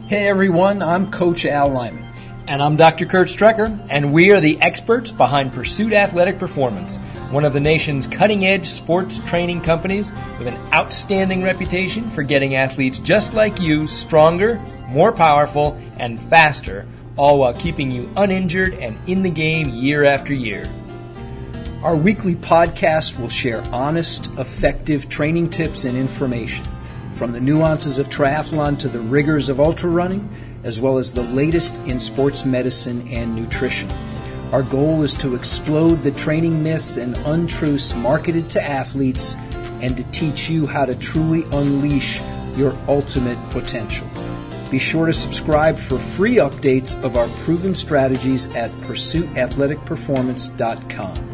Hey everyone, I'm Coach Al Lyman. And I'm Dr. Kurt Strecker, and we are the experts behind Pursuit Athletic Performance, one of the nation's cutting-edge sports training companies with an outstanding reputation for getting athletes just like you stronger, more powerful, and faster, all while keeping you uninjured and in the game year after year. Our weekly podcast will share honest, effective training tips and information, from the nuances of triathlon to the rigors of ultra running, as well as the latest in sports medicine and nutrition. Our goal is to explode the training myths and untruths marketed to athletes and to teach you how to truly unleash your ultimate potential. Be sure to subscribe for free updates of our proven strategies at pursuitathleticperformance.com.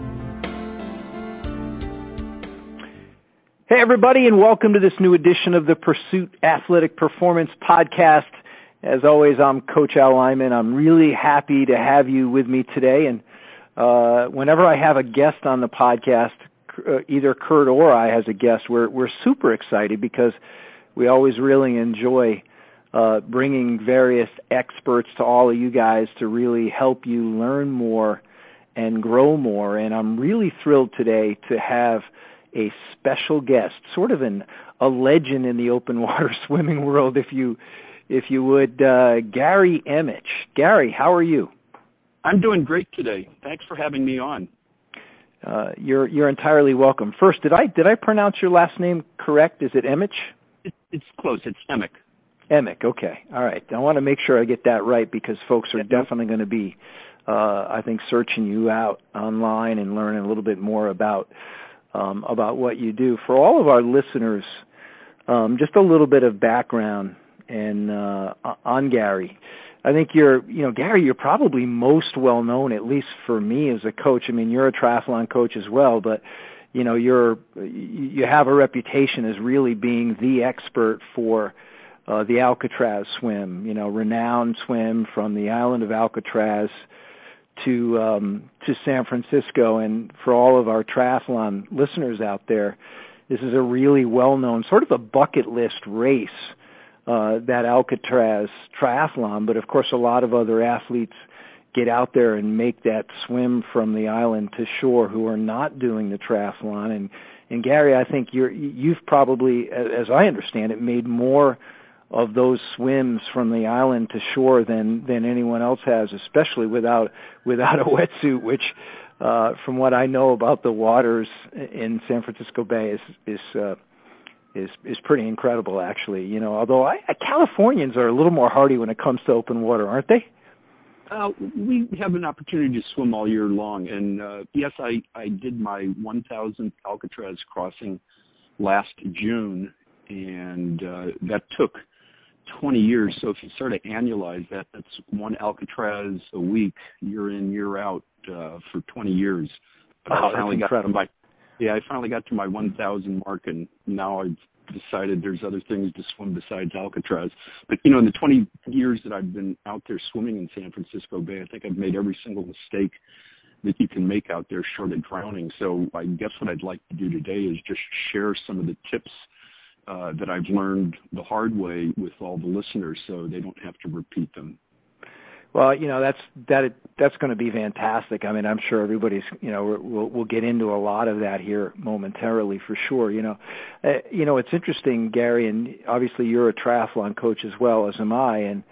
Hey everybody, and welcome to this new edition of the Pursuit Athletic Performance podcast. As always, I'm Coach Al Lyman. I'm really happy to have you with me today, and whenever I have a guest on the podcast, either Kurt or I as a guest, we're super excited because we always really enjoy bringing various experts to all of you guys to really help you learn more and grow more. And I'm really thrilled today to have a special guest, sort of a legend in the open water swimming world, if you would, Gary Emmich. Gary, how are you? I'm doing great today. Thanks for having me on. You're entirely welcome. First, did I pronounce your last name correct? Is it Emmich? It's close. It's Emick. Emick, okay. All right. I want to make sure I get that right because folks are definitely going to be, I think, searching you out online and learning a little bit more about what you do. For all of our listeners, just a little bit of background and on Gary. I think Gary, you're probably most well known, at least for me as a coach. I mean, you're a triathlon coach as well, but you have a reputation as really being the expert for the Alcatraz swim. Renowned swim from the island of Alcatraz to San Francisco. And for all of our triathlon listeners out there, this is a really well-known, sort of a bucket list race, that Alcatraz triathlon. But of course, a lot of other athletes get out there and make that swim from the island to shore who are not doing the triathlon. And Gary, I think you've probably, as I understand it, made more of those swims from the island to shore than anyone else has, especially without a wetsuit, which from what I know about the waters in San Francisco Bay is pretty incredible, actually. Although Californians are a little more hardy when it comes to open water, aren't they? We have an opportunity to swim all year long, and yes, I did my 1,000th Alcatraz crossing last June, and that took 20 years. So if you sort of annualize that, that's one Alcatraz a week, year in, year out, for 20 years. Wow, that's incredible. I finally got to my 1,000 mark, and now I've decided there's other things to swim besides Alcatraz. But, in the 20 years that I've been out there swimming in San Francisco Bay, I think I've made every single mistake that you can make out there short of drowning. So I guess what I'd like to do today is just share some of the tips that I've learned the hard way with all the listeners so they don't have to repeat them. Well, that's going to be fantastic. I mean, I'm sure everybody's, we'll get into a lot of that here momentarily for sure. It's interesting, Gary, and obviously you're a triathlon coach as well, as am I, and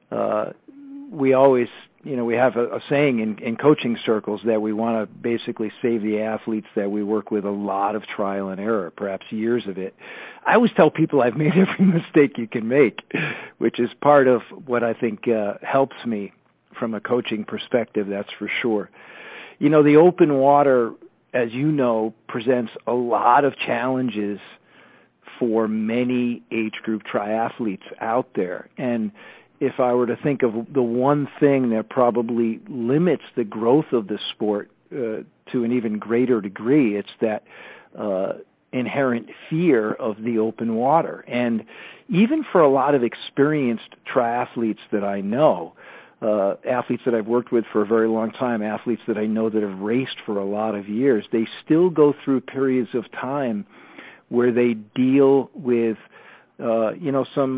we always, we have a saying in coaching circles that we want to basically save the athletes that we work with a lot of trial and error, perhaps years of it. I always tell people I've made every mistake you can make, which is part of what I think helps me from a coaching perspective, that's for sure. The open water, as you know, presents a lot of challenges for many age group triathletes out there. And if I were to think of the one thing that probably limits the growth of the sport to an even greater degree, it's that inherent fear of the open water. And even for a lot of experienced triathletes that I know, athletes that I've worked with for a very long time, athletes that I know that have raced for a lot of years, they still go through periods of time where they deal with, some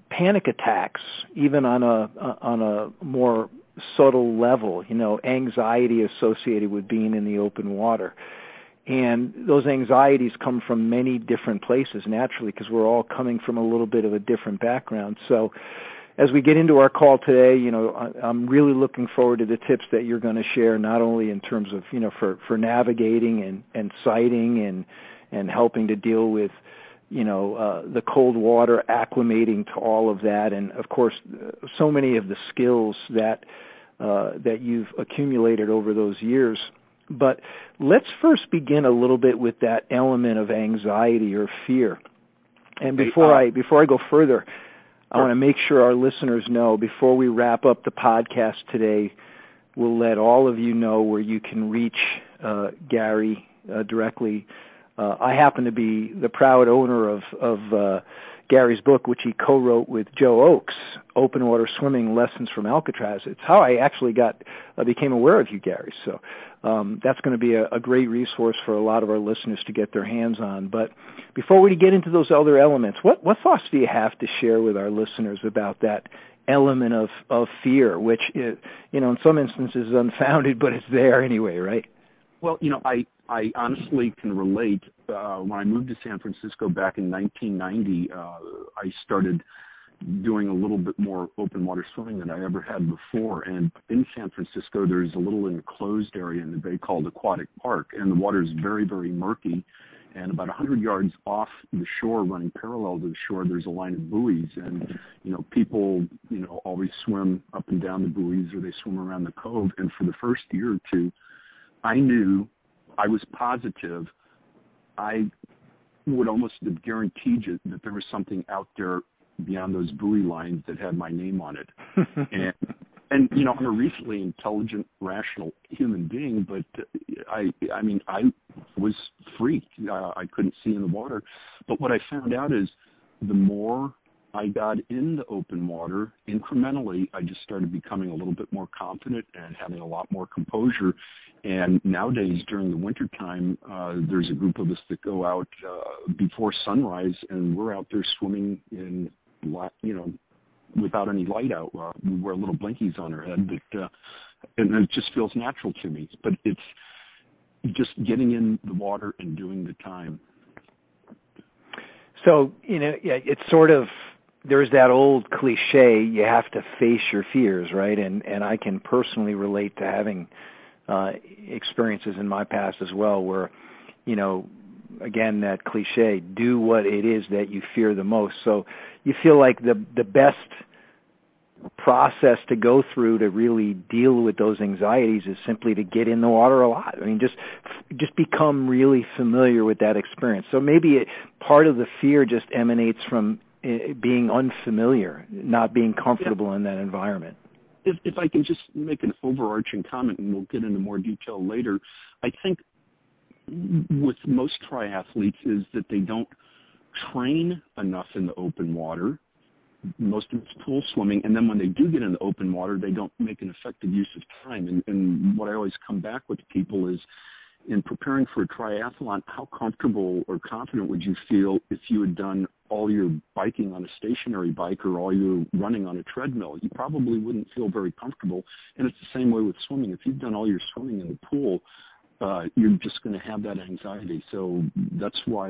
panic attacks, even on a more subtle level, anxiety associated with being in the open water. And those anxieties come from many different places, naturally, because we're all coming from a little bit of a different background. So as we get into our call today, I'm really looking forward to the tips that you're going to share, not only in terms of, for navigating and sighting and helping to deal with, the cold water, acclimating to all of that. And of course, so many of the skills that you've accumulated over those years. But let's first begin a little bit with that element of anxiety or fear. And before I go further, I want to make sure our listeners know, before we wrap up the podcast today, we'll let all of you know where you can reach Gary directly. I happen to be the proud owner of Gary's book, which he co-wrote with Joe Oakes, Open Water Swimming Lessons from Alcatraz. It's how I actually became aware of you, Gary. So that's going to be a great resource for a lot of our listeners to get their hands on. But before we get into those other elements, what thoughts do you have to share with our listeners about that element of fear, which, in some instances is unfounded, but it's there anyway, right? Well, I honestly can relate. When I moved to San Francisco back in 1990, I started doing a little bit more open water swimming than I ever had before. And in San Francisco, there's a little enclosed area in the bay called Aquatic Park, and the water is very, very murky. And about 100 yards off the shore, running parallel to the shore, there's a line of buoys. And, people, always swim up and down the buoys, or they swim around the cove. And for the first year or two, I was positive I would almost have guaranteed you that there was something out there beyond those buoy lines that had my name on it. and I'm a reasonably intelligent, rational human being, but I was freaked. I couldn't see in the water. But what I found out is the more I got in the open water, incrementally, I just started becoming a little bit more confident and having a lot more composure. And nowadays, during the wintertime, there's a group of us that go out before sunrise, and we're out there swimming in, without any light out. We wear little blinkies on our head, but and it just feels natural to me. But it's just getting in the water and doing the time. So, it's sort of, there's that old cliche, you have to face your fears, right? And I can personally relate to having experiences in my past as well where, again, that cliche, do what it is that you fear the most. So you feel like the best process to go through to really deal with those anxieties is simply to get in the water a lot. I mean, just become really familiar with that experience. So maybe part of the fear just emanates from being unfamiliar, not being comfortable in that environment. If I can just make an overarching comment, and we'll get into more detail later, I think with most triathletes is that they don't train enough in the open water. Most of it's pool swimming, and then when they do get in the open water, they don't make an effective use of time. And what I always come back with people is, in preparing for a triathlon, how comfortable or confident would you feel if you had done all your biking on a stationary bike or all your running on a treadmill? You probably wouldn't feel very comfortable. And it's the same way with swimming. If you've done all your swimming in the pool, you're just going to have that anxiety. So that's why,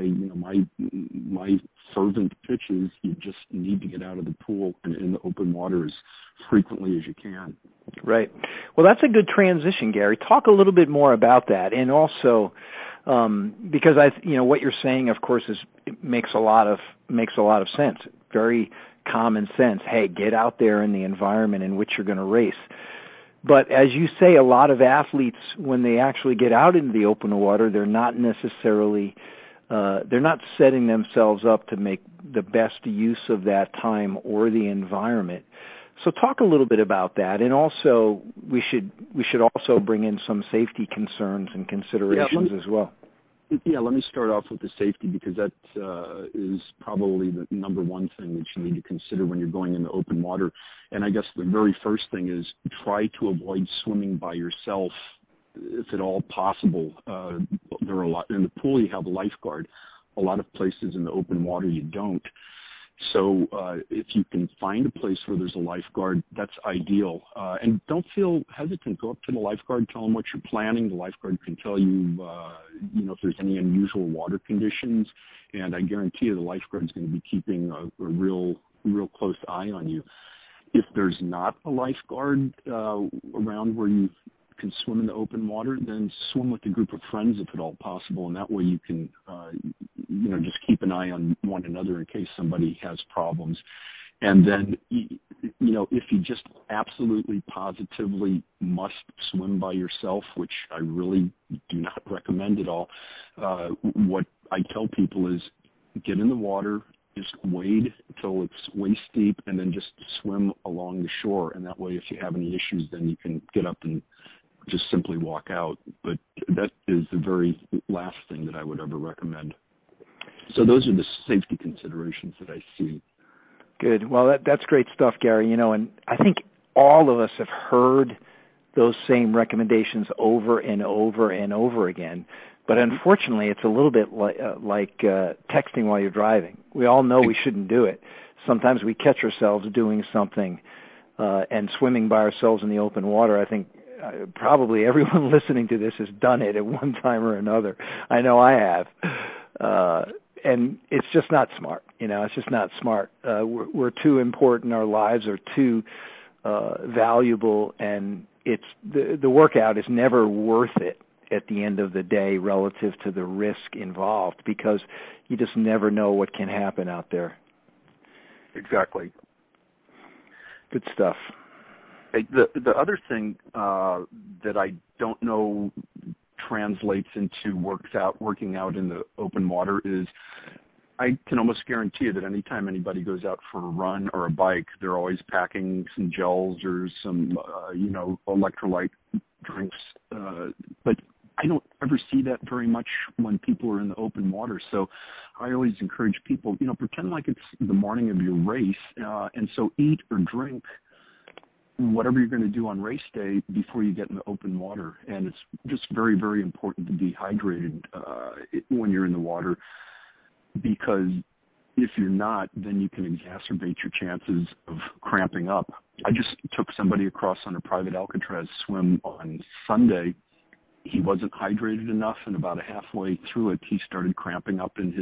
my fervent pitch is you just need to get out of the pool and in the open water as frequently as you can. Right. Well, that's a good transition, Gary. Talk a little bit more about that. And also, because what you're saying, of course, makes a lot of sense. Very common sense. Hey, get out there in the environment in which you're going to race. But as you say, a lot of athletes, when they actually get out into the open water, they're not necessarily, they're not setting themselves up to make the best use of that time or the environment. So talk a little bit about that. And also, we should also bring in some safety concerns and considerations as well. Yeah, let me start off with the safety, because that is probably the number one thing that you need to consider when you're going into open water. And I guess the very first thing is try to avoid swimming by yourself if at all possible. There are a lot in the pool. You have a lifeguard. A lot of places in the open water you don't. So if you can find a place where there's a lifeguard, that's ideal. And don't feel hesitant. Go up to the lifeguard, tell them what you're planning. The lifeguard can tell you, if there's any unusual water conditions. And I guarantee you the lifeguard's going to be keeping a real close eye on you. If there's not a lifeguard around where you can swim in the open water, then swim with a group of friends if at all possible, and that way you can, just keep an eye on one another in case somebody has problems. And then, if you just absolutely positively must swim by yourself, which I really do not recommend at all, what I tell people is get in the water, just wade until it's waist deep, and then just swim along the shore. And that way, if you have any issues, then you can get up and just simply walk out. But that is the very last thing that I would ever recommend. So those are the safety considerations that I see. Good. Well, that's great stuff, Gary. And I think all of us have heard those same recommendations over and over and over again. But unfortunately, it's a little bit like texting while you're driving. We all know we shouldn't do it. Sometimes we catch ourselves doing something and swimming by ourselves in the open water. I think probably everyone listening to this has done it at one time or another. I know I have. And it's just not smart. It's just not smart. We're too important. Our lives are too valuable, and it's the workout is never worth it at the end of the day relative to the risk involved, because you just never know what can happen out there. Exactly. Good stuff. The other thing that I don't know translates into working out in the open water is I can almost guarantee you that anytime anybody goes out for a run or a bike, they're always packing some gels or some, electrolyte drinks. But I don't ever see that very much when people are in the open water. So I always encourage people, pretend like it's the morning of your race, and so eat or drink whatever you're going to do on race day before you get in the open water. And it's just very, very important to be hydrated when you're in the water, because if you're not, then you can exacerbate your chances of cramping up. I just took somebody across on a private Alcatraz swim on Sunday. He wasn't hydrated enough, and about halfway through it, he started cramping up in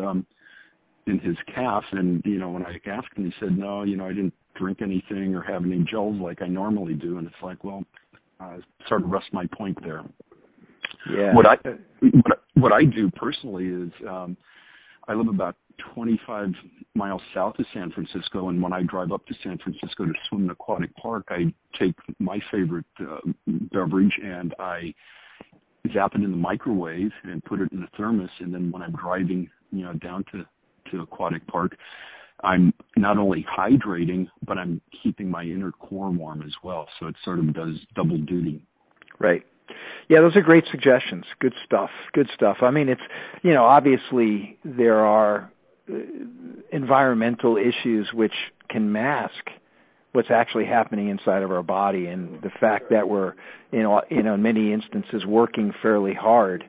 his calf. And, when I asked him, he said, no, I didn't drink anything or have any gels like I normally do. And it's like, well, sort of rest my point there. Yeah. What I do personally is I live about 25 miles south of San Francisco, and when I drive up to San Francisco to swim in Aquatic Park, I take my favorite beverage and I zap it in the microwave and put it in a thermos, and then when I'm driving, down to Aquatic Park, I'm not only hydrating, but I'm keeping my inner core warm as well. So it sort of does double duty. Right. Yeah, those are great suggestions. Good stuff. Good stuff. I mean, it's, obviously there are environmental issues which can mask what's actually happening inside of our body, and the fact that we're, in many instances working fairly hard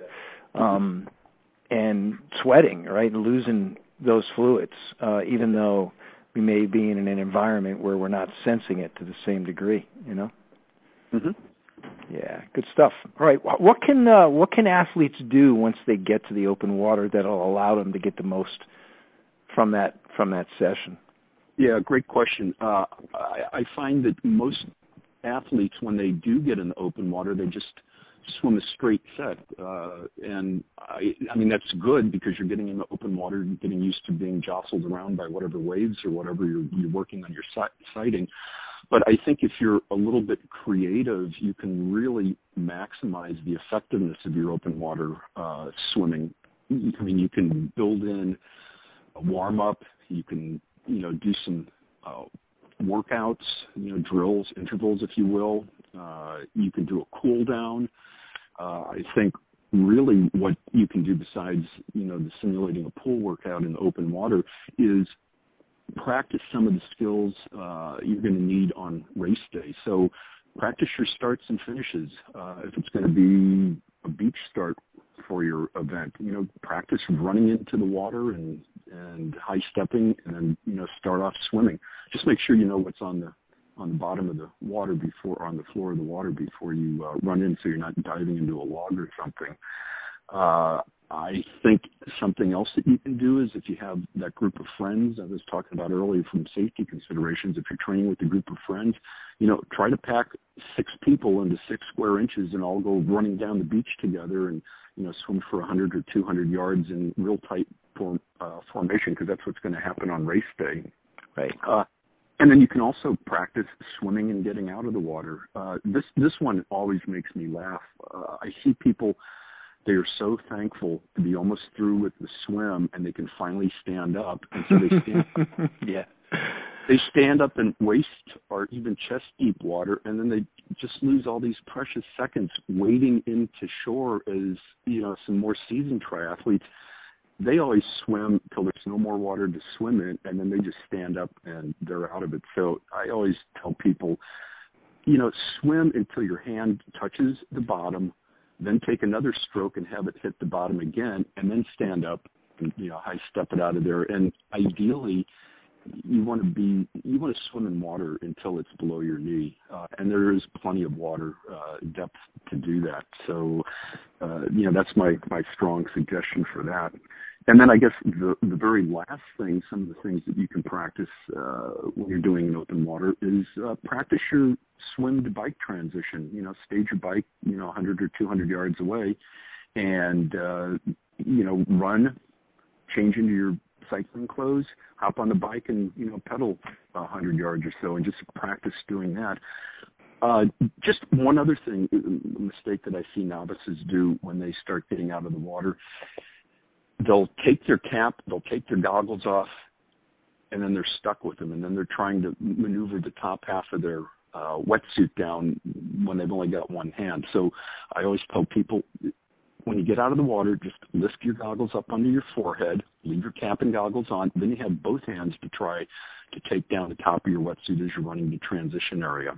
and sweating, right, and losing those fluids, even though we may be in an environment where we're not sensing it to the same degree, Mm-hmm. Yeah, good stuff. All right, what can athletes do once they get to the open water that'll allow them to get the most from that session? Yeah, great question. I find that most athletes, when they do get in the open water, they just swim a straight set. And I mean, that's good because you're getting in the open water, getting used to being jostled around by whatever waves or whatever you're working on your sighting. But I think if you're a little bit creative, you can really maximize the effectiveness of your open water swimming. I mean, you can build in a warm-up. You can, do some workouts, drills, intervals, if you will. You can do a cool down. I think really what you can do besides, the simulating a pool workout in the open water is practice some of the skills you're going to need on race day. So practice your starts and finishes. If it's going to be a beach start for your event, practice running into the water and and high stepping, and then start off swimming. Just make sure you know what's on the bottom of the water on the floor of the water before you run in, so you're not diving into a log or something. I think something else that you can do is if you have that group of friends I was talking about earlier from safety considerations, if you're training with a group of friends, try to pack 6 people into 6 square inches and all go running down the beach together and, swim for 100 or 200 yards in real tight formation, because that's what's going to happen on race day. Right. And then you can also practice swimming and getting out of the water. This one always makes me laugh. I see people, they are so thankful to be almost through with the swim, and they can finally stand up. And so they stand up. Yeah. They stand up in waist or even chest deep water, and then they just lose all these precious seconds wading into shore as, some more seasoned triathletes. They always swim till there's no more water to swim in, and then they just stand up and they're out of it. So I always tell people, swim until your hand touches the bottom, then take another stroke and have it hit the bottom again, and then stand up and, high step it out of there. And ideally, you want to swim in water until it's below your knee, and there is plenty of water depth to do that. So, that's my strong suggestion for that. And then I guess the very last thing, some of the things that you can practice when you're doing an open water is practice your swim to bike transition. Stage your bike, 100 or 200 yards away, and run, change into your cycling clothes, hop on the bike, and pedal 100 yards or so, and just practice doing that. Just one other thing, a mistake that I see novices do when they start getting out of the water. They'll take their cap, they'll take their goggles off, and then they're stuck with them, and then they're trying to maneuver the top half of their wetsuit down when they've only got one hand. So I always tell people, when you get out of the water, just lift your goggles up under your forehead, leave your cap and goggles on, then you have both hands to try to take down the top of your wetsuit as you're running the transition area.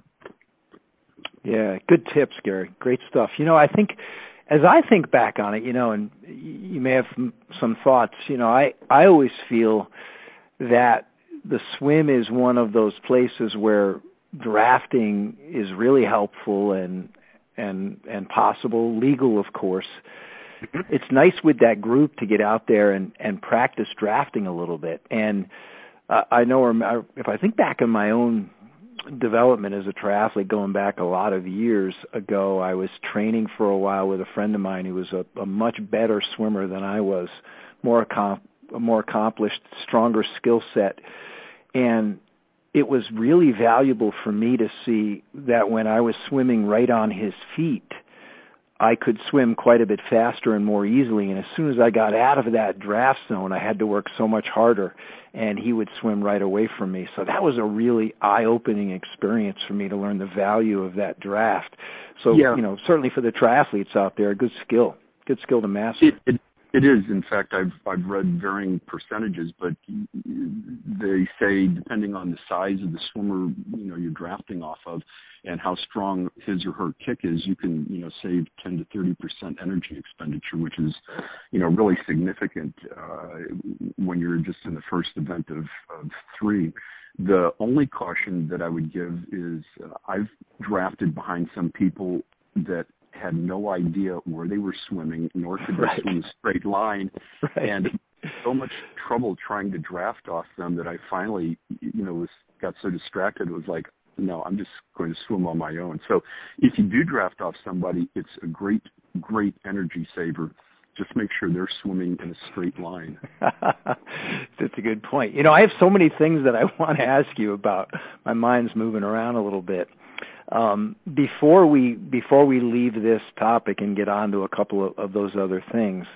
Yeah, good tips, Gary. Great stuff. I think, as I think back on it, and you may have some thoughts, I always feel that the swim is one of those places where drafting is really helpful and possible, legal, of course. It's nice with that group to get out there and practice drafting a little bit. And I know, if I think back on my own development as a triathlete, going back a lot of years ago, I was training for a while with a friend of mine who was a much better swimmer than I was, more accomplished, stronger skill set. And it was really valuable for me to see that when I was swimming right on his feet, I could swim quite a bit faster and more easily. And as soon as I got out of that draft zone, I had to work so much harder, and he would swim right away from me. So that was a really eye-opening experience for me to learn the value of that draft. So, certainly for the triathletes out there, a good skill to master. It is. In fact, I've read varying percentages, but they say depending on the size of the swimmer, you're drafting off of and how strong his or her kick is, you can, save 10 to 30% energy expenditure, which is, really significant when you're just in the first event of 3. The only caution that I would give is I've drafted behind some people that had no idea where they were swimming, nor could they swim a straight line, and so much trouble trying to draft off them that I finally, got so distracted. It was like, no, I'm just going to swim on my own. So if you do draft off somebody, it's a great, great energy saver. Just make sure they're swimming in a straight line. That's a good point. I have so many things that I want to ask you about. My mind's moving around a little bit. Before we leave this topic and get on to a couple of those other things,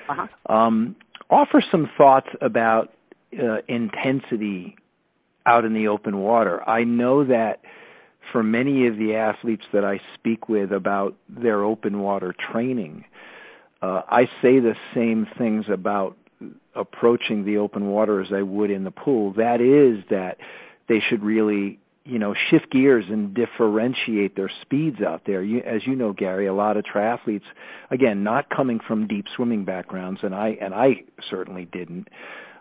offer some thoughts about intensity out in the open water. I know that for many of the athletes that I speak with about their open water training, I say the same things about approaching the open water as I would in the pool. That is that they should really shift gears and differentiate their speeds out there. As you know, Gary, a lot of triathletes, again, not coming from deep swimming backgrounds, and I certainly didn't,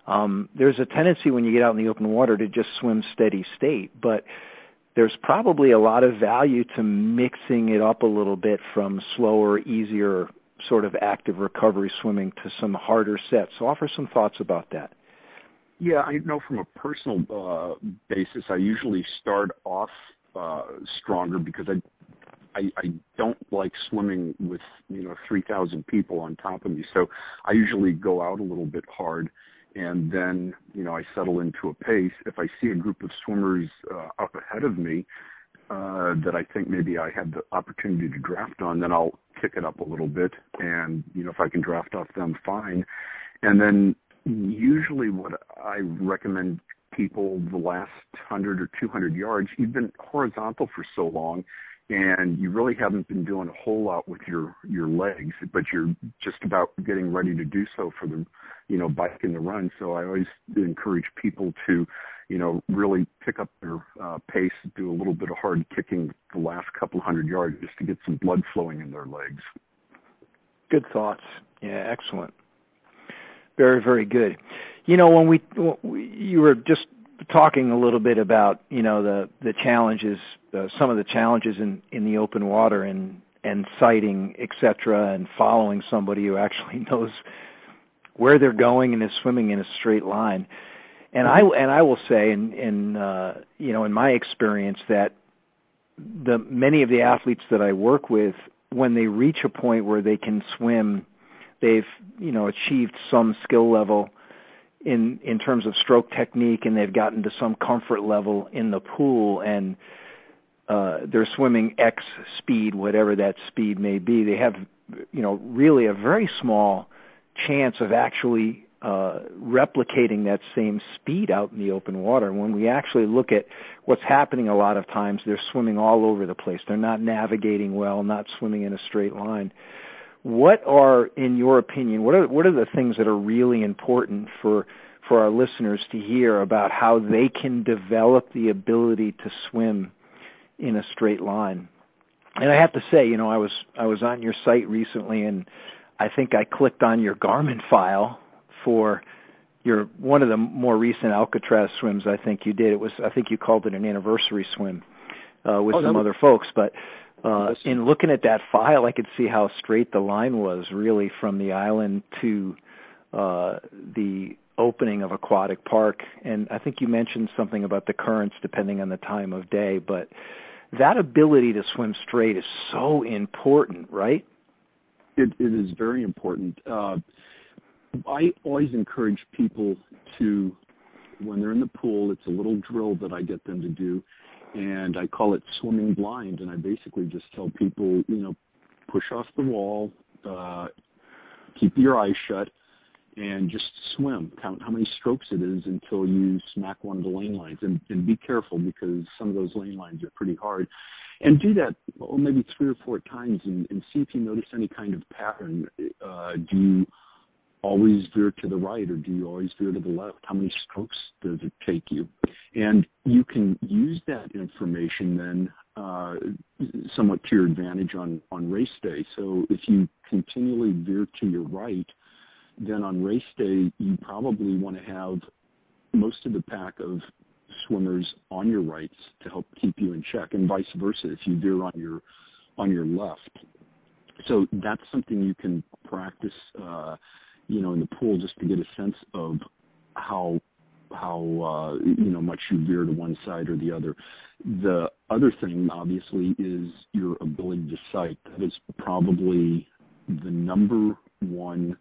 There's a tendency when you get out in the open water to just swim steady state, but there's probably a lot of value to mixing it up a little bit from slower, easier sort of active recovery swimming to some harder sets. So offer some thoughts about that. Yeah, I know from a personal basis, I usually start off stronger because I don't like swimming with 3,000 people on top of me. So I usually go out a little bit hard, and then I settle into a pace. If I see a group of swimmers up ahead of me that I think maybe I have the opportunity to draft on, then I'll kick it up a little bit, and if I can draft off them, fine. And then usually what I recommend people the last 100 or 200 yards, you've been horizontal for so long, and you really haven't been doing a whole lot with your legs, but you're just about getting ready to do so for the bike and the run. So I always encourage people to really pick up their pace, do a little bit of hard kicking the last couple hundred yards just to get some blood flowing in their legs. Good thoughts. Yeah, excellent. Very, very good. When you were just talking a little bit about, the challenges, some of the challenges in the open water and sighting, et cetera, and following somebody who actually knows where they're going and is swimming in a straight line. And I will say, in my experience, that many of the athletes that I work with, when they reach a point where they can swim, they've achieved some skill level in terms of stroke technique, and they've gotten to some comfort level in the pool, and they're swimming X speed, whatever that speed may be. They have really a very small chance of actually replicating that same speed out in the open water. When we actually look at what's happening, a lot of times they're swimming all over the place. They're not navigating well, not swimming in a straight line. What are, in your opinion, what are the things that are really important for our listeners to hear about how they can develop the ability to swim in a straight line? And I have to say, I was on your site recently, and I think I clicked on your Garmin file for one of the more recent Alcatraz swims. I think you did. I think you called it an anniversary swim with some other folks, but. In looking at that file, I could see how straight the line was, really, from the island to the opening of Aquatic Park. And I think you mentioned something about the currents depending on the time of day. But that ability to swim straight is so important, right? It is very important. I always encourage people to, when they're in the pool, it's a little drill that I get them to do. And I call it swimming blind, and I basically just tell people, push off the wall, keep your eyes shut, and just swim. Count how many strokes it is until you smack one of the lane lines. And be careful, because some of those lane lines are pretty hard. And do that maybe 3 or 4 times and see if you notice any kind of pattern. Do you always veer to the right, or do you always veer to the left? How many strokes does it take you? And you can use that information then somewhat to your advantage on race day. So if you continually veer to your right, then on race day you probably want to have most of the pack of swimmers on your rights to help keep you in check, and vice versa if you veer on your left. So that's something you can practice in the pool, just to get a sense of how much you veer to one side or the other. The other thing, obviously, is your ability to sight. That is probably the number one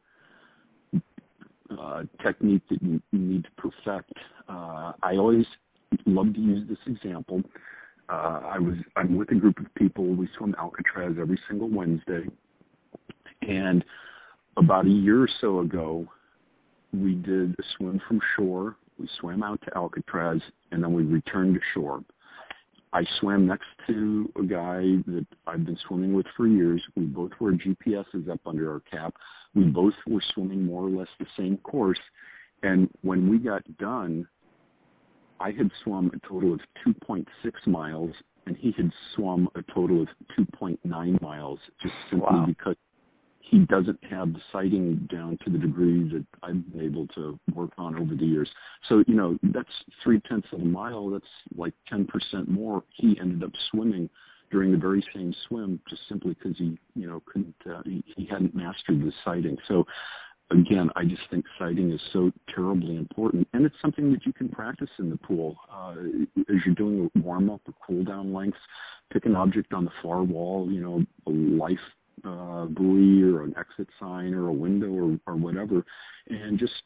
technique that you need to perfect. I always love to use this example. I'm with a group of people. We swim Alcatraz every single Wednesday, and about a year or so ago, we did a swim from shore. We swam out to Alcatraz, and then we returned to shore. I swam next to a guy that I've been swimming with for years. We both wore GPSs up under our cap. We both were swimming more or less the same course. And when we got done, I had swum a total of 2.6 miles, and he had swum a total of 2.9 miles, just simply because he doesn't have the sighting down to the degree that I've been able to work on over the years. So, that's 0.3 of a mile. That's like 10% more. He ended up swimming during the very same swim just simply because he, couldn't, he hadn't mastered the sighting. So, again, I just think sighting is so terribly important, and it's something that you can practice in the pool. As you're doing a warm-up or cool-down lengths, pick an object on the far wall, a life buoy or an exit sign or a window or whatever, and just,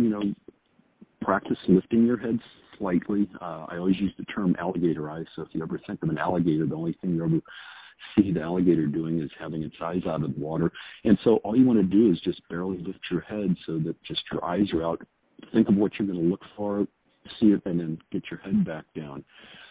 practice lifting your head slightly. I always use the term alligator eyes, so if you ever think of an alligator, the only thing you ever see the alligator doing is having its eyes out of the water. And so all you want to do is just barely lift your head so that just your eyes are out. Think of what you're going to look for, see it, and then get your head back down.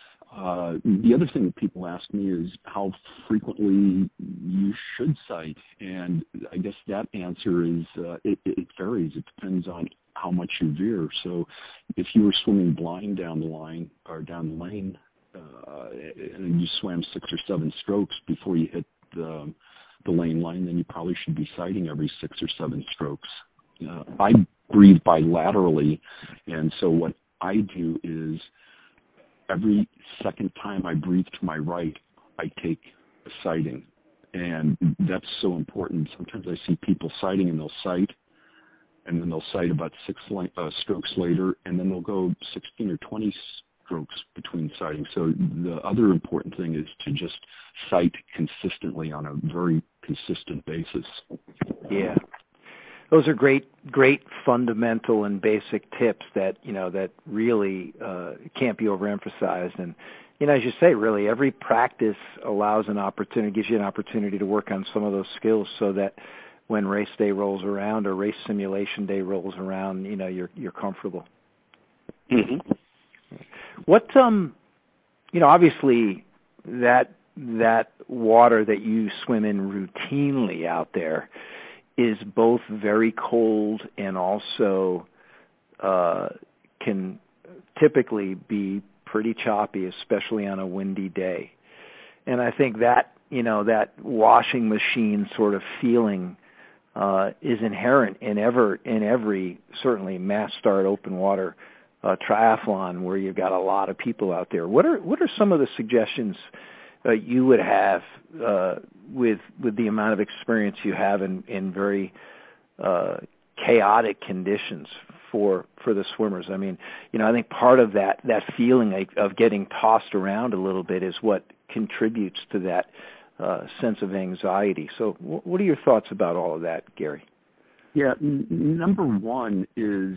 The other thing that people ask me is how frequently you should sight. And I guess that answer is it varies. It depends on how much you veer. So if you were swimming blind down the line or down the lane, and you swam 6 or 7 strokes before you hit the lane line, then you probably should be sighting every 6 or 7 strokes. I breathe bilaterally, and so what I do is every second time I breathe to my right, I take a sighting, and that's so important. Sometimes I see people sighting, and they'll sight, and then they'll sight about 6 strokes later, and then they'll go 16 or 20 strokes between sighting. So the other important thing is to just sight consistently on a very consistent basis. Yeah. Those are great fundamental and basic tips that, that really can't be overemphasized. And, as you say, really every practice allows an opportunity, gives you an opportunity to work on some of those skills so that when race day rolls around or race simulation day rolls around, you're comfortable. Mm-hmm. What, obviously that water that you swim in routinely out there is both very cold and also can typically be pretty choppy, especially on a windy day. And I think that, that washing machine sort of feeling is inherent in every certainly mass start open water triathlon where you've got a lot of people out there. What are some of the suggestions you would have with the amount of experience you have in very chaotic conditions for the swimmers? I mean, I think part of that feeling of getting tossed around a little bit is what contributes to that sense of anxiety. So what are your thoughts about all of that, Gary? Yeah, number one is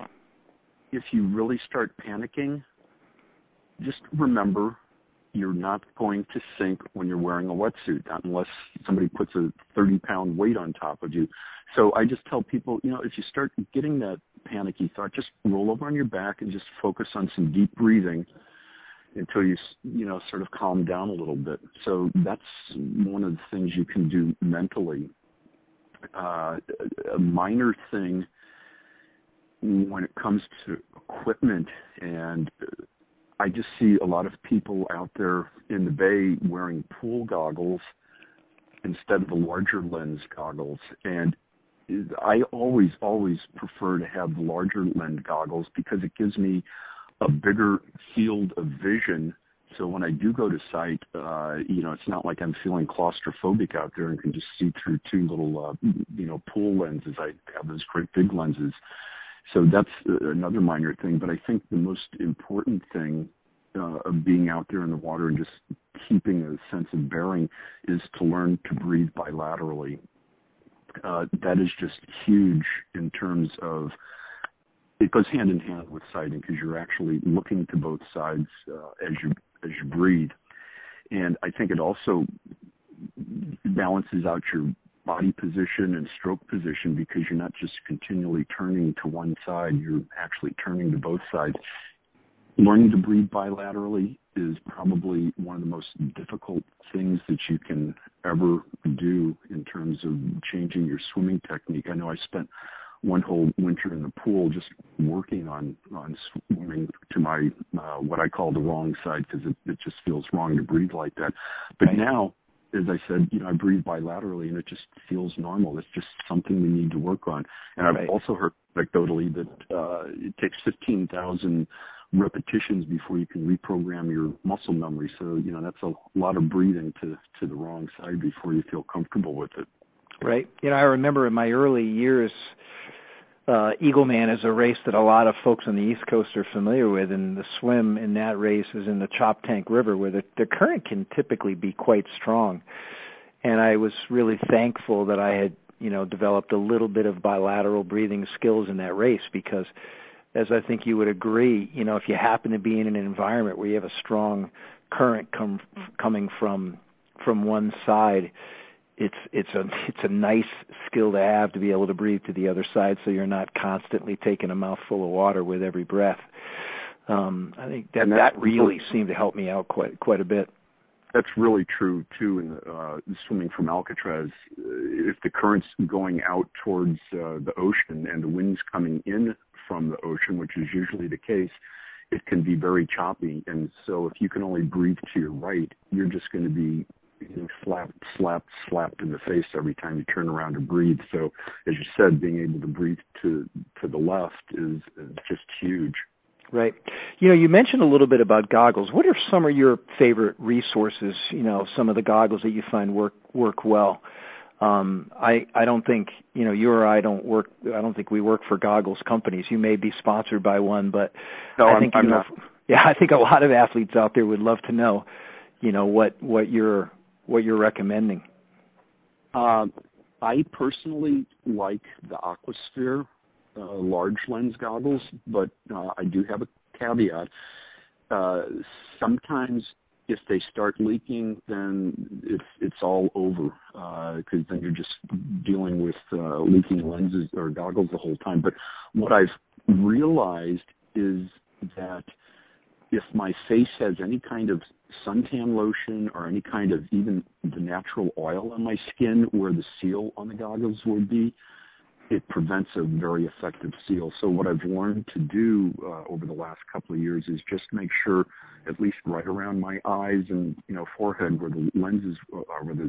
if you really start panicking, just remember you're not going to sink when you're wearing a wetsuit, not unless somebody puts a 30-pound weight on top of you. So I just tell people, if you start getting that panicky thought, just roll over on your back and just focus on some deep breathing until you sort of calm down a little bit. So that's one of the things you can do mentally. A minor thing when it comes to equipment, and I just see a lot of people out there in the bay wearing pool goggles instead of the larger lens goggles. And I always prefer to have the larger lens goggles because it gives me a bigger field of vision. So when I do go to sight, it's not like I'm feeling claustrophobic out there and can just see through 2 little, pool lenses. I have those great big lenses. So that's another minor thing. But I think the most important thing of being out there in the water and just keeping a sense of bearing is to learn to breathe bilaterally. That is just huge in terms of, it goes hand in hand with sighting because you're actually looking to both sides as you breathe. And I think it also balances out your body position and stroke position because you're not just continually turning to one side, you're actually turning to both sides. Learning to breathe bilaterally is probably one of the most difficult things that you can ever do in terms of changing your swimming technique. I know I spent one whole winter in the pool just working on swimming to my what I call the wrong side because it just feels wrong to breathe like that. But now as I said, I breathe bilaterally, and it just feels normal. It's just something we need to work on. And I've also heard anecdotally that it takes 15,000 repetitions before you can reprogram your muscle memory. So, that's a lot of breathing to the wrong side before you feel comfortable with it. Right. I remember in my early years, Eagleman is a race that a lot of folks on the East Coast are familiar with, and the swim in that race is in the Choptank River, where the current can typically be quite strong. And I was really thankful that I had, developed a little bit of bilateral breathing skills in that race, because as I think you would agree, if you happen to be in an environment where you have a strong current coming from one side, it's a nice skill to have, to be able to breathe to the other side, so you're not constantly taking a mouthful of water with every breath. I think that really seemed to help me out quite a bit. That's really true too. In swimming from Alcatraz, if the current's going out towards the ocean and the wind's coming in from the ocean, which is usually the case, it can be very choppy. And so if you can only breathe to your right, you're just going to be slapped in the face every time you turn around to breathe. So, as you said, being able to breathe to the left is just huge. Right. You mentioned a little bit about goggles. What are some of your favorite resources, some of the goggles that you find work well? I don't think, you or I don't think we work for goggles companies. You may be sponsored by one, but no, I think, I'm not. Yeah, I think a lot of athletes out there would love to know, what you're recommending. I personally like the Aquasphere large lens goggles, but I do have a caveat. Sometimes if they start leaking, then it's all over, because then you're just dealing with leaking lenses or goggles the whole time. But what I've realized is that if my face has any kind of suntan lotion or any kind of even the natural oil on my skin where the seal on the goggles would be, it prevents a very effective seal. So what I've learned to do over the last couple of years is just make sure, at least right around my eyes and forehead where the lenses are, where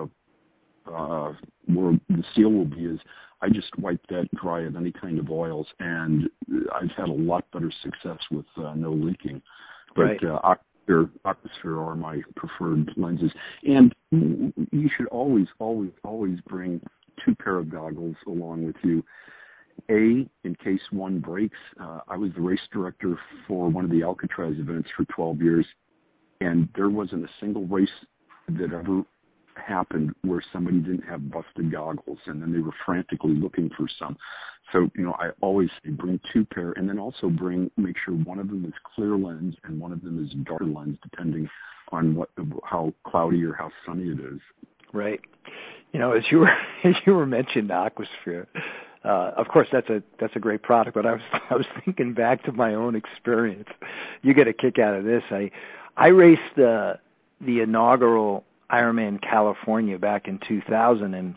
the seal will be, is I just wipe that dry of any kind of oils, and I've had a lot better success with no leaking. But right. Aquasphere are my preferred lenses, and you should always bring 2 pair of goggles along with you. In case one breaks. I was the race director for one of the Alcatraz events for 12 years, and there wasn't a single race that ever happened where somebody didn't have busted goggles, and then they were frantically looking for some. So, I always say bring 2 pair, and then also make sure one of them is clear lens and one of them is dark lens, depending on how cloudy or how sunny it is. Right. As you were mentioning Aquasphere, of course that's a great product, but I was thinking back to my own experience. You get a kick out of this. I raced the inaugural Ironman California back in 2000, and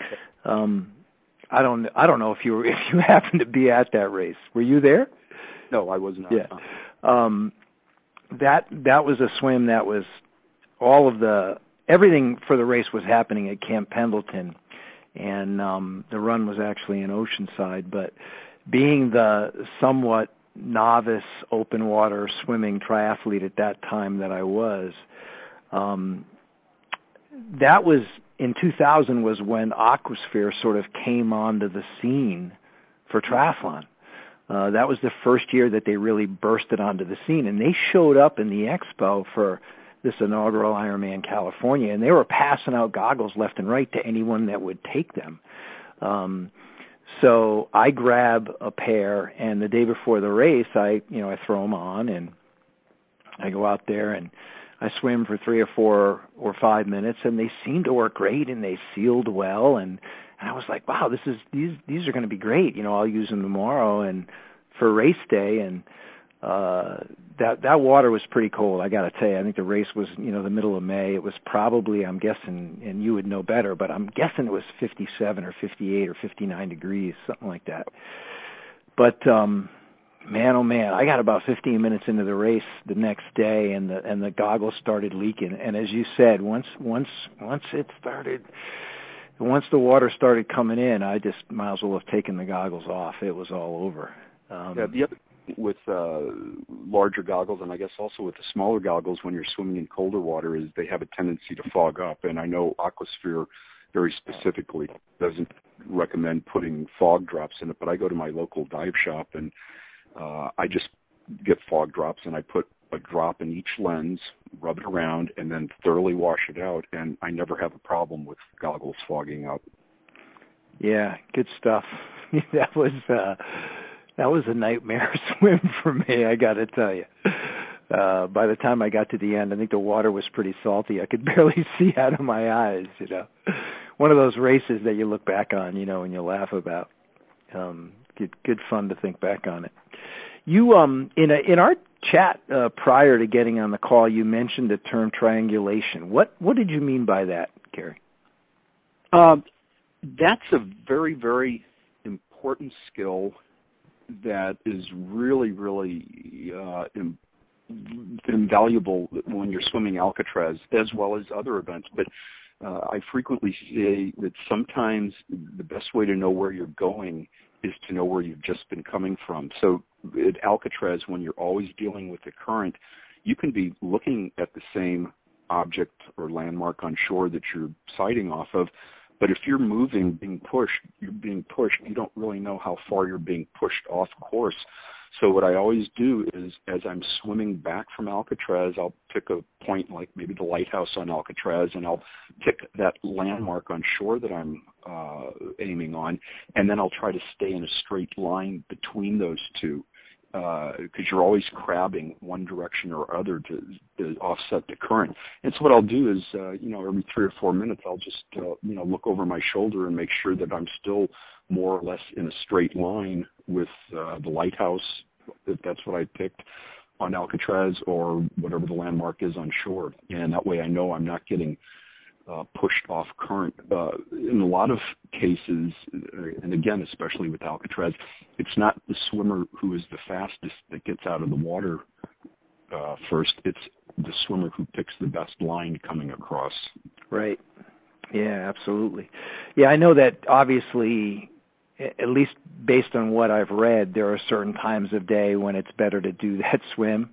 I don't know if you happened to be at that race. Were you there? No, I was not. Yeah. That was a swim that was everything for the race was happening at Camp Pendleton, and the run was actually in Oceanside. But being the somewhat novice open water swimming triathlete at that time that I was, that was in 2000 was when Aquasphere sort of came onto the scene for triathlon. That was the first year that they really bursted onto the scene, and they showed up in the expo for this inaugural Ironman California, and they were passing out goggles left and right to anyone that would take them. So I grab a pair, and the day before the race, I throw them on, and I go out there and I swim for 3 or 4 or 5 minutes, and they seemed to work great, and they sealed well, and I was like, wow, these are going to be great. I'll use them tomorrow and for race day, and that water was pretty cold, I got to tell you. I think the race was, the middle of May. It was probably, I'm guessing, and you would know better, but I'm guessing it was 57 or 58 or 59 degrees, something like that. But Man, oh man, I got about 15 minutes into the race the next day, and the goggles started leaking. And as you said, once the water started coming in, I just might as well have taken the goggles off. It was all over. Yeah, the other with larger goggles, and I guess also with the smaller goggles when you're swimming in colder water, is they have a tendency to fog up. And I know Aquasphere very specifically doesn't recommend putting fog drops in it, but I go to my local dive shop and I just get fog drops, and I put a drop in each lens, rub it around, and then thoroughly wash it out, and I never have a problem with goggles fogging up. Yeah, good stuff. That was a nightmare swim for me, I got to tell you. By the time I got to the end, I think the water was pretty salty. I could barely see out of my eyes, One of those races that you look back on, and you laugh about. Good fun to think back on it. You, in our chat prior to getting on the call, you mentioned the term triangulation. What did you mean by that, Gary? That's a very, very important skill that is really, really invaluable when you're swimming Alcatraz as well as other events. But I frequently say that sometimes the best way to know where you're going is to know where you've just been coming from. So at Alcatraz, when you're always dealing with the current, you can be looking at the same object or landmark on shore that you're sighting off of, but if you're moving, you're being pushed, you don't really know how far you're being pushed off course. So what I always do is, as I'm swimming back from Alcatraz, I'll pick a point like maybe the lighthouse on Alcatraz, and I'll pick that landmark on shore that I'm aiming on, and then I'll try to stay in a straight line between those two, because you're always crabbing one direction or other to offset the current. And so what I'll do is, every 3 or 4 minutes, I'll just, look over my shoulder and make sure that I'm still more or less in a straight line with the lighthouse, if that's what I picked, on Alcatraz, or whatever the landmark is on shore. And that way I know I'm not getting pushed off current. In a lot of cases, and again, especially with Alcatraz, it's not the swimmer who is the fastest that gets out of the water first. It's the swimmer who picks the best line coming across. Right. Yeah, absolutely. Yeah, I know that obviously, at least based on what I've read, there are certain times of day when it's better to do that swim.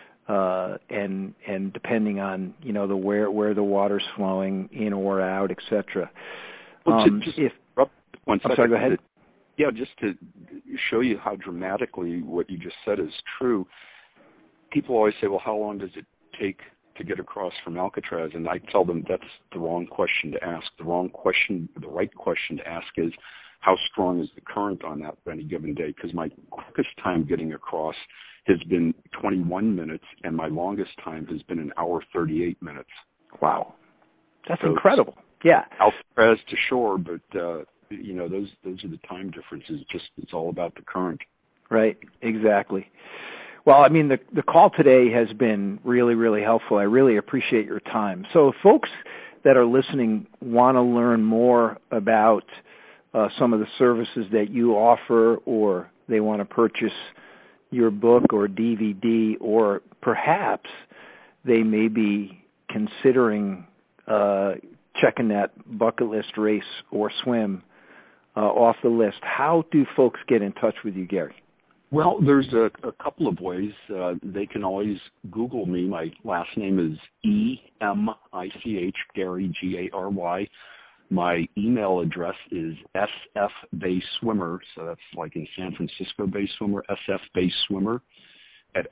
And depending on, the where the water's flowing in or out, et cetera. One second. Sorry, go ahead. Yeah, just to show you how dramatically what you just said is true. People always say, well, how long does it take to get across from Alcatraz? And I tell them that's the wrong question to ask. The right question to ask is, how strong is the current on that any given day? Because my quickest time getting across has been 21 minutes, and my longest time has been 1 hour 38 minutes. Wow, that's incredible. Yeah, Alcatraz to shore, but those are the time differences. It's all about the current. Right, exactly. Well, I mean, the call today has been really, really helpful. I really appreciate your time. So if folks that are listening want to learn more about some of the services that you offer, or they want to purchase your book or DVD, or perhaps they may be considering checking that bucket list race or swim off the list, how do folks get in touch with you, Gary? Well, there's a couple of ways. They can always Google me. My last name is E-M-I-C-H, Gary, G-A-R-Y. My email address is sfbayswimmer, so that's like in San Francisco Bay Swimmer, sfbayswimmer at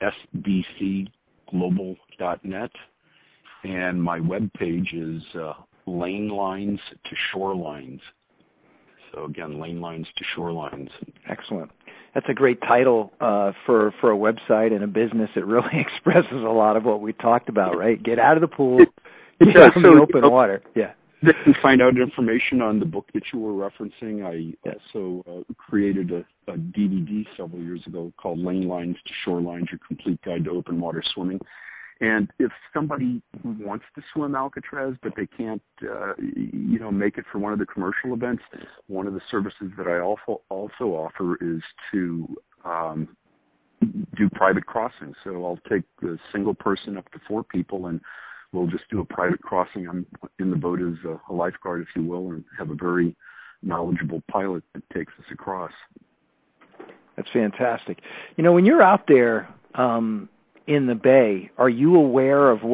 sbcglobal.net. And my webpage is Lane Lines to Shorelines. So again, Lane Lines to Shorelines. Excellent. That's a great title for a website and a business. It really expresses a lot of what we talked about, right? Get out of the pool, get out in the open water. Yeah. They can find out information on the book that you were referencing. I also created a DVD several years ago called Lane Lines to Shorelines, Your Complete Guide to Open Water Swimming. And if somebody wants to swim Alcatraz, but they can't, make it for one of the commercial events, one of the services that I also offer is to do private crossings. So I'll take a single person up to 4 people, and we'll just do a private crossing. I'm in the boat as a lifeguard, if you will, and have a very knowledgeable pilot that takes us across. That's fantastic. When you're out there in the bay, are you aware of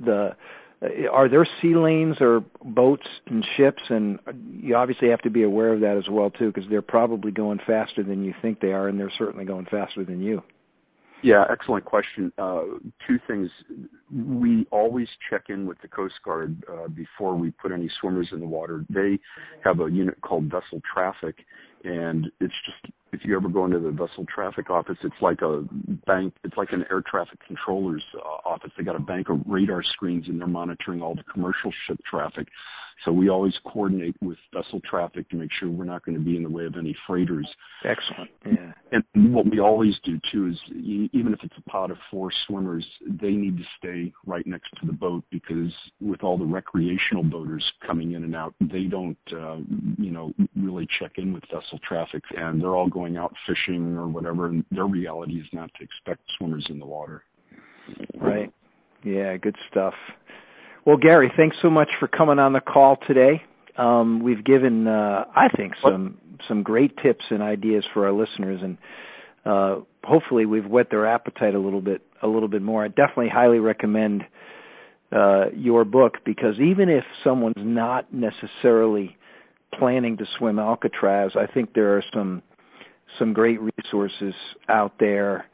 are there sea lanes or boats and ships? And you obviously have to be aware of that as well, too, because they're probably going faster than you think they are, and they're certainly going faster than you. Yeah, excellent question. 2 things. We always check in with the Coast Guard before we put any swimmers in the water. They have a unit called Vessel Traffic, and it's just, if you ever go into the Vessel Traffic office, it's like a bank. It's like an air traffic controller's office. They got a bank of radar screens, and they're monitoring all the commercial ship traffic. So we always coordinate with Vessel Traffic to make sure we're not going to be in the way of any freighters. Excellent. Yeah. And what we always do, too, is even if it's a pod of 4 swimmers, they need to stay right next to the boat, because with all the recreational boaters coming in and out, they don't, really check in with Vessel Traffic, and they're all going out fishing or whatever, and their reality is not to expect swimmers in the water. Right. Yeah, good stuff. Well, Gary, thanks so much for coming on the call today. We've given, I think, some great tips and ideas for our listeners, and hopefully we've whet their appetite a little bit more. I definitely highly recommend your book, because even if someone's not necessarily planning to swim Alcatraz, I think there are some great resources out there.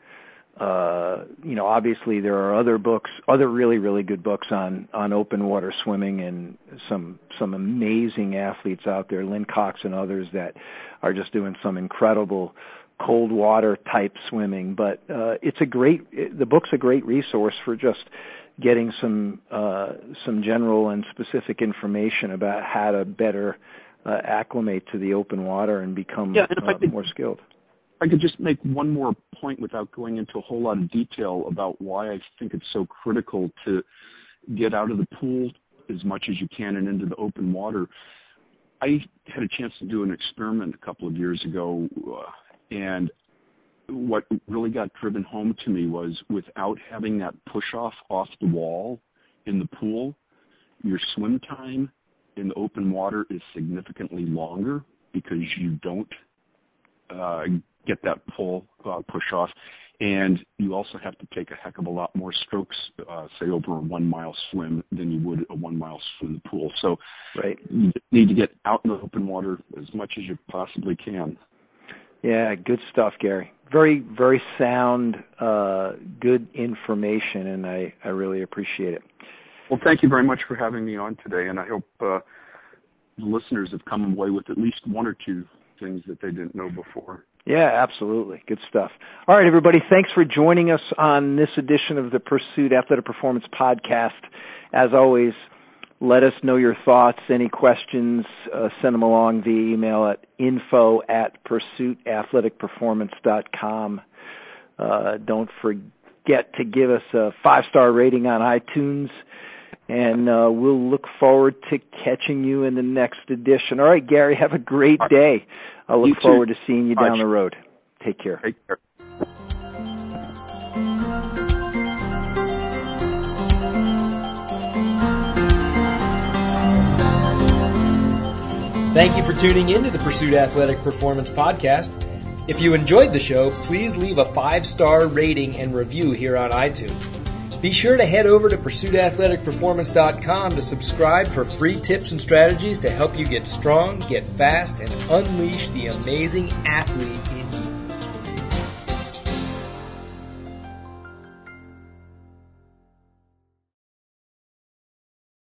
Obviously there are other really, really good books on open water swimming, and some amazing athletes out there, Lynn Cox and others, that are just doing some incredible cold water type swimming. But the book's a great resource for just getting some general and specific information about how to better acclimate to the open water and become more skilled. I could just make one more point without going into a whole lot of detail about why I think it's so critical to get out of the pool as much as you can and into the open water. I had a chance to do an experiment a couple of years ago, and what really got driven home to me was, without having that push-off off the wall in the pool, your swim time in the open water is significantly longer, because you don't get that push off, and you also have to take a heck of a lot more strokes, say over a 1 mile swim, than you would a 1 mile swim in the pool. So right. You need to get out in the open water as much as you possibly can. Yeah, good stuff, Gary. Very, very sound, good information, and I really appreciate it. Well, thank you very much for having me on today, and I hope the listeners have come away with at least 1 or 2 things that they didn't know before. Yeah, absolutely. Good stuff. All right, everybody, thanks for joining us on this edition of the Pursuit Athletic Performance Podcast. As always, let us know your thoughts. Any questions, send them along via email at info@pursuitathleticperformance.com. Don't forget to give us a 5-star rating on iTunes, and we'll look forward to catching you in the next edition. All right, Gary, have a great day. I look forward to seeing you down the road. Take care. Take care. Thank you for tuning in to the Pursuit Athletic Performance Podcast. If you enjoyed the show, please leave a 5-star rating and review here on iTunes. Be sure to head over to PursuitAthleticPerformance.com to subscribe for free tips and strategies to help you get strong, get fast, and unleash the amazing athlete